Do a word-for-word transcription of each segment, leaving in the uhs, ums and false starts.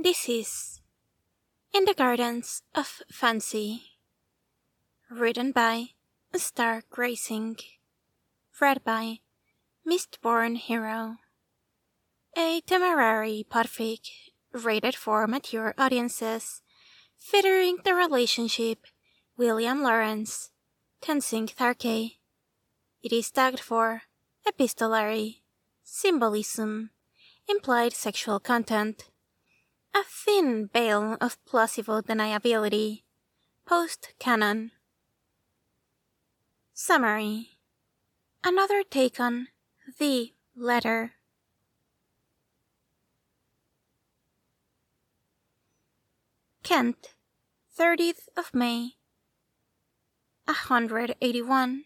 This is In the Gardens of Fancy, written by Star Racing, read by Mistborn Hero. A temporary podfic rated for mature audiences, featuring the relationship William Lawrence, Tenzing Tharkey. It is tagged for epistolary, symbolism, implied sexual content, a thin veil of plausible deniability, post-canon. Summary. Another take on the letter. Kent, thirtieth of May, one hundred eighty-one.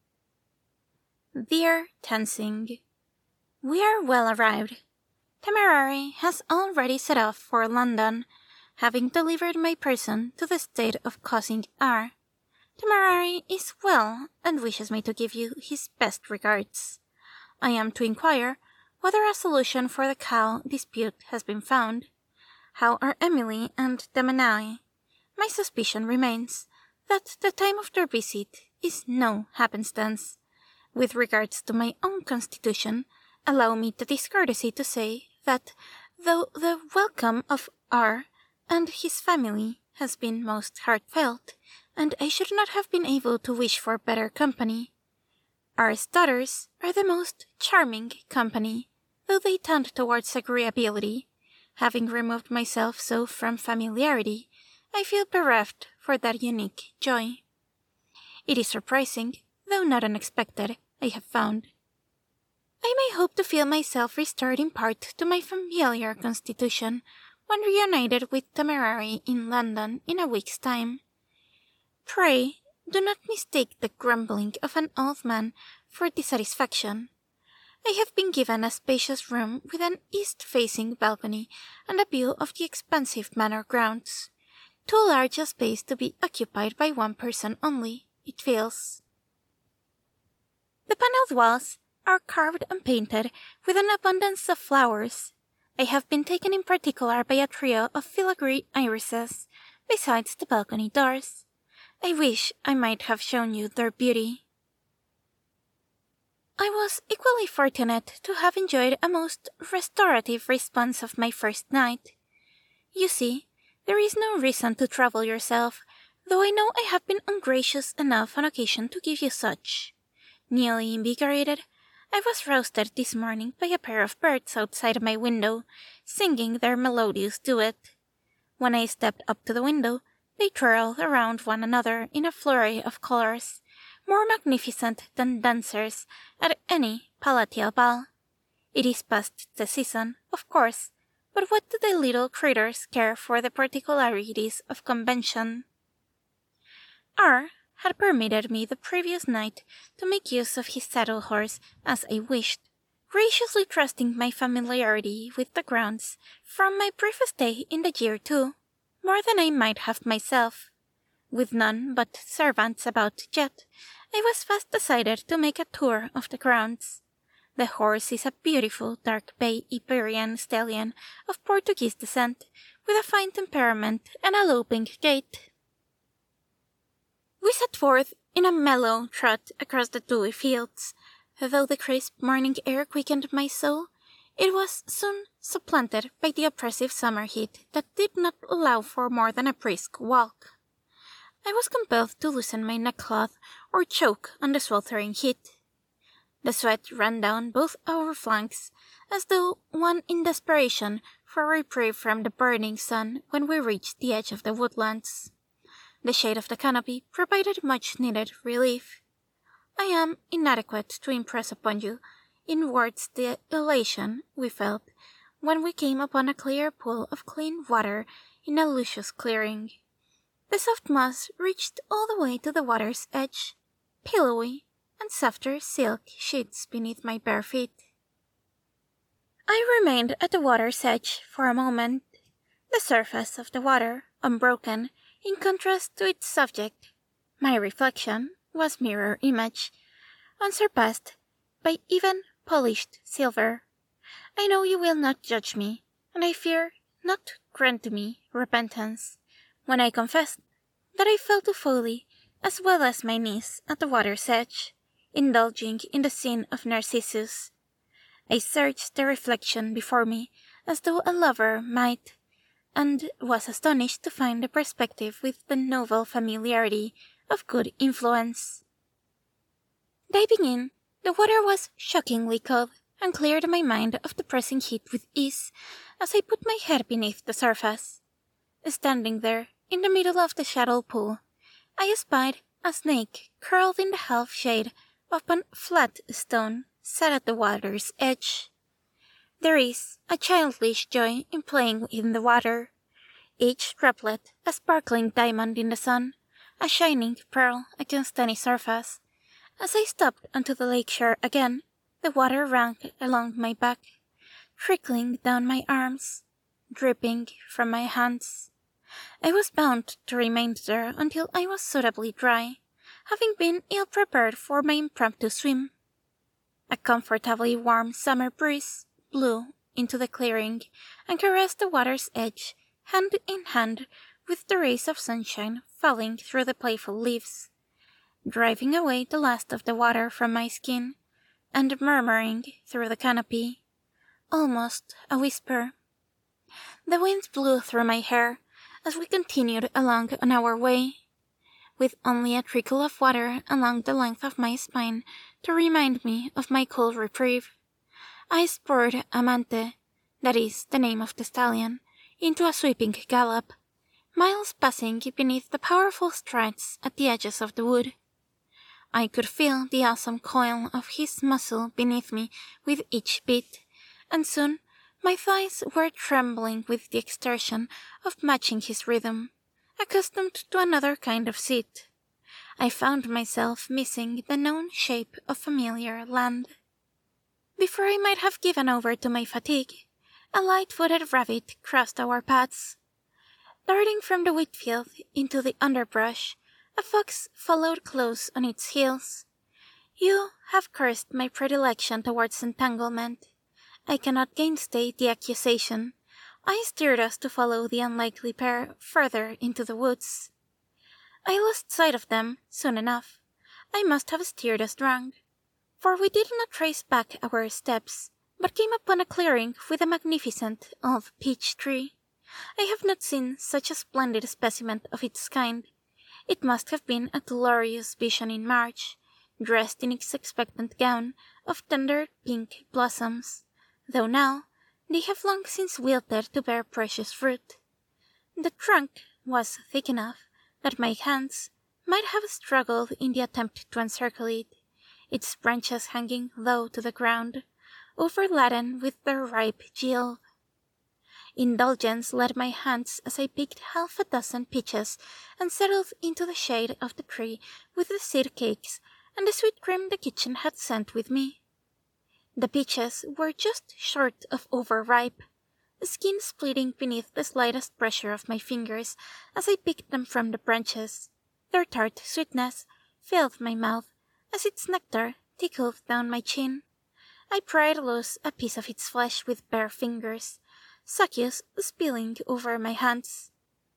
Dear Tenzing, we are well arrived. Temerary has already set off for London, having delivered my person to the state of causing R. Temerary is well and wishes me to give you his best regards. I am to inquire whether a solution for the cow dispute has been found. How are Emily and Demenai? My suspicion remains that the time of their visit is no happenstance. With regards to my own constitution, allow me the discourtesy to say that, though the welcome of R and his family has been most heartfelt, and I should not have been able to wish for better company, R's daughters are the most charming company, though they tend towards agreeability. Having removed myself so from familiarity, I feel bereft for that unique joy. It is surprising, though not unexpected, I have found. I may hope to feel myself restored in part to my familiar constitution when reunited with Temerary in London in a week's time. Pray, do not mistake the grumbling of an old man for dissatisfaction. I have been given a spacious room with an east-facing balcony and a view of the expansive manor grounds. Too large a space to be occupied by one person only, it feels. The panelled walls are carved and painted with an abundance of flowers. I have been taken in particular by a trio of filigree irises, besides the balcony doors. I wish I might have shown you their beauty. I was equally fortunate to have enjoyed a most restorative response of my first night. You see, there is no reason to trouble yourself, though I know I have been ungracious enough on occasion to give you such. Newly invigorated, I was roused this morning by a pair of birds outside my window, singing their melodious duet. When I stepped up to the window, they twirled around one another in a flurry of colours, more magnificent than dancers at any palatial ball. It is past the season, of course, but what do the little critters care for the particularities of convention? R had permitted me the previous night to make use of his saddle horse as I wished, graciously trusting my familiarity with the grounds from my brief stay in the year too, more than I might have myself. With none but servants about yet, I was fast decided to make a tour of the grounds. The horse is a beautiful dark bay Iberian stallion of Portuguese descent, with a fine temperament and a loping gait. We set forth in a mellow trot across the dewy fields. Though the crisp morning air quickened my soul, it was soon supplanted by the oppressive summer heat that did not allow for more than a brisk walk. I was compelled to loosen my neckcloth or choke on the sweltering heat. The sweat ran down both our flanks, as though one in desperation for reprieve from the burning sun when we reached the edge of the woodlands. The shade of the canopy provided much-needed relief. I am inadequate to impress upon you in words the elation we felt when we came upon a clear pool of clean water in a luscious clearing. The soft moss reached all the way to the water's edge, pillowy and softer silk sheets beneath my bare feet. I remained at the water's edge for a moment. The surface of the water, unbroken, in contrast to its subject, my reflection, was mirror image, unsurpassed by even polished silver. I know you will not judge me, and I fear not grant me repentance, when I confessed that I fell to folly as well as my knees at the water's edge, indulging in the sin of Narcissus. I searched the reflection before me as though a lover might, and was astonished to find the perspective with the novel familiarity of good influence. Diving in, the water was shockingly cold, and cleared my mind of the pressing heat with ease as I put my head beneath the surface. Standing there, in the middle of the shallow pool, I espied a snake curled in the half-shade of a flat stone set at the water's edge. There is a childish joy in playing in the water, each droplet a sparkling diamond in the sun, a shining pearl against any surface. As I stepped onto the lake shore again, the water ran along my back, trickling down my arms, dripping from my hands. I was bound to remain there until I was suitably dry, having been ill-prepared for my impromptu swim. A comfortably warm summer breeze blew into the clearing and caressed the water's edge hand in hand with the rays of sunshine falling through the playful leaves, driving away the last of the water from my skin and murmuring through the canopy, almost a whisper. The wind blew through my hair as we continued along on our way, with only a trickle of water along the length of my spine to remind me of my cool reprieve. I spurred Amante, that is the name of the stallion, into a sweeping gallop, miles passing beneath the powerful strides at the edges of the wood. I could feel the awesome coil of his muscle beneath me with each beat, and soon my thighs were trembling with the exertion of matching his rhythm. Accustomed to another kind of seat, I found myself missing the known shape of familiar land. Before I might have given over to my fatigue, a light-footed rabbit crossed our paths. Darting from the wheat field into the underbrush, a fox followed close on its heels. You have cursed my predilection towards entanglement. I cannot gainsay the accusation. I steered us to follow the unlikely pair further into the woods. I lost sight of them soon enough. I must have steered us wrong, for we did not trace back our steps, but came upon a clearing with a magnificent old peach tree. I have not seen such a splendid specimen of its kind. It must have been a glorious vision in March, dressed in its expectant gown of tender pink blossoms, though now they have long since wilted to bear precious fruit. The trunk was thick enough that my hands might have struggled in the attempt to encircle it, its branches hanging low to the ground, overladen with their ripe yield. Indulgence led my hands as I picked half a dozen peaches and settled into the shade of the tree with the seed cakes and the sweet cream the kitchen had sent with me. The peaches were just short of overripe, the skin splitting beneath the slightest pressure of my fingers as I picked them from the branches. Their tart sweetness filled my mouth as its nectar tickled down my chin. I pried loose a piece of its flesh with bare fingers, succus spilling over my hands.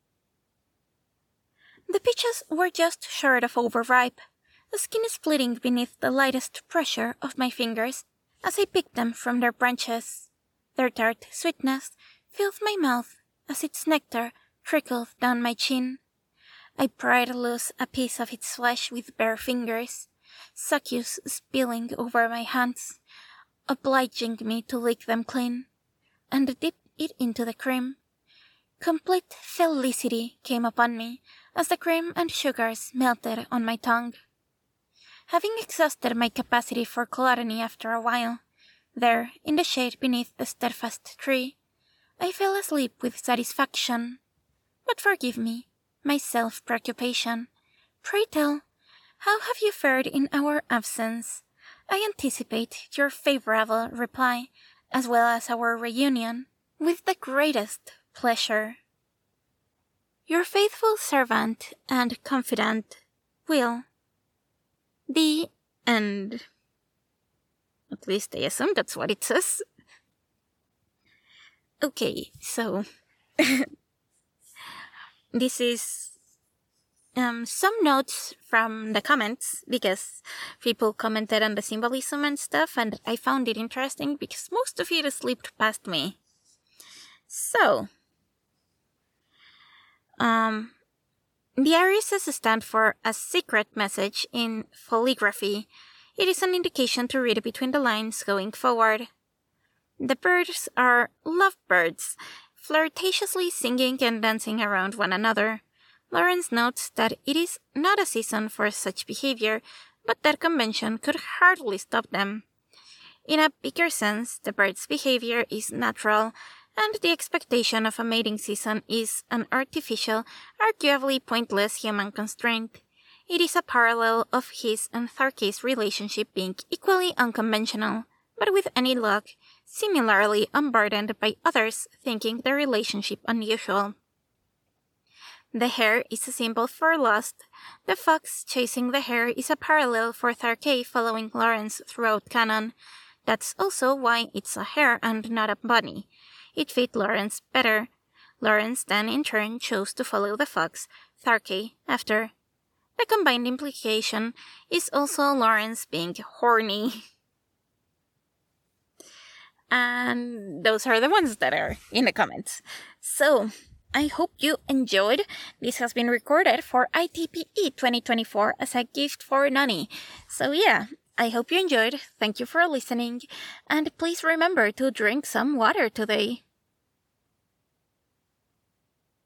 The peaches were just short of overripe, the skin splitting beneath the lightest pressure of my fingers as I picked them from their branches. Their tart sweetness filled my mouth as its nectar trickled down my chin. I pried loose a piece of its flesh with bare fingers, succus spilling over my hands, obliging me to lick them clean, and dipped it into the cream. Complete felicity came upon me as the cream and sugars melted on my tongue. Having exhausted my capacity for gluttony after a while, there, in the shade beneath the steadfast tree, I fell asleep with satisfaction. But forgive me, my self-preoccupation. Pray tell, how have you fared in our absence? I anticipate your favourable reply, as well as our reunion, with the greatest pleasure. Your faithful servant and confidant, Will. The end. At least I assume that's what it says. Okay, so This is um, some notes from the comments, because people commented on the symbolism and stuff, and I found it interesting because most of it slipped past me. So, um, the irises stand for a secret message in calligraphy. It is an indication to read between the lines going forward. The birds are lovebirds, flirtatiously singing and dancing around one another. Lawrence notes that it is not a season for such behavior, but that convention could hardly stop them. In a bigger sense, the bird's behavior is natural, and the expectation of a mating season is an artificial, arguably pointless human constraint. It is a parallel of his and Tharke's relationship being equally unconventional, but with any luck, similarly unburdened by others thinking the relationship unusual. The hare is a symbol for lust. The fox chasing the hare is a parallel for Tharke following Lawrence throughout canon. That's also why it's a hare and not a bunny. It fit Lawrence better. Lawrence then in turn chose to follow the fox, Tharke, after. The combined implication is also Lawrence being horny. And those are the ones that are in the comments. So, I hope you enjoyed. This has been recorded for I T P E twenty twenty-four as a gift for Nani. So yeah, I hope you enjoyed. Thank you for listening. And please remember to drink some water today.